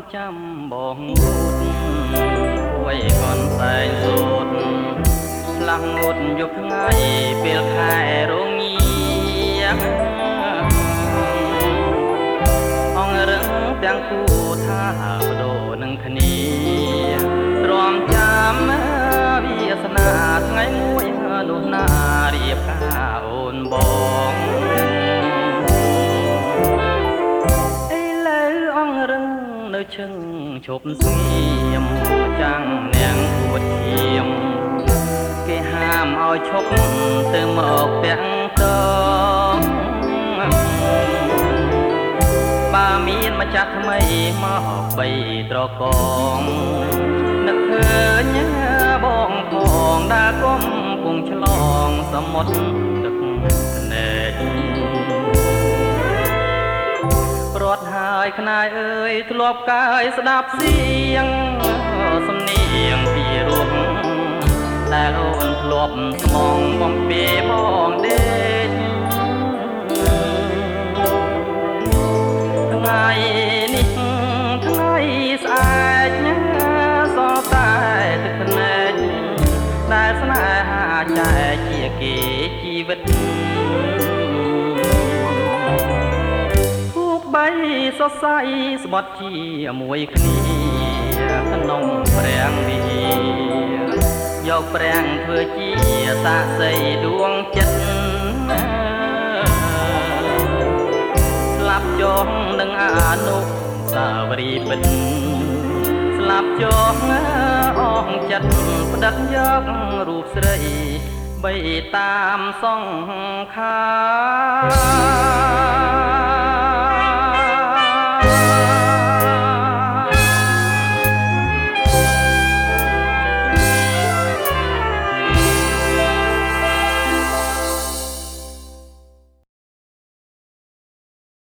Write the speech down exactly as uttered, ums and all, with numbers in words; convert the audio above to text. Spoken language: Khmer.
ចាំបងពួយកនសែងសូត្រផ្លាំងងត់យប់ថ្ងៃពេលខែរងាអងរឹងទាំងគូថាបដូរនឹងគ្នាទ្រាំចាំវាសនាថ្ងៃមួយនោះណារៀបការអូនបងអីលើអងរឹងនៅឈឹងឈប់ស្ងៀមចាំងនាងពួតឈាមគេហាមឲ្យឈប់ទៅមកពាក់តងបើមានម្ចាស់ថ្មីមកបីត្រកងនឹកឃើញបងផងដើរគុំគង់ឆ្លងសមុទ្រទឹកភ្នែកព្រាត់ហើយខ្នាយអើយធ្លាប់កាយស្ដាប់សៀងសំនៀងពីរោះដែលអូនធ្លាប់ស្មងបំពេបងដេកថ្ងៃនេះថ្ងៃស្អែកសរតែទឹកភ្នែកដែលស្នេហាចែកជាគេជីវិតគូបីសរសៃស្បត់ជាមួយគ្នាក្នុងព្រះវិហារយកព្រះធ្វើជាសាក្សីដួងចិត្តស្លាប់ចងនឹងអនុសាវរីយ៍ពិតស្លាប់ចងអងចិត្តផ្ដិតយករូបស្រីបីតាមសង្ខារ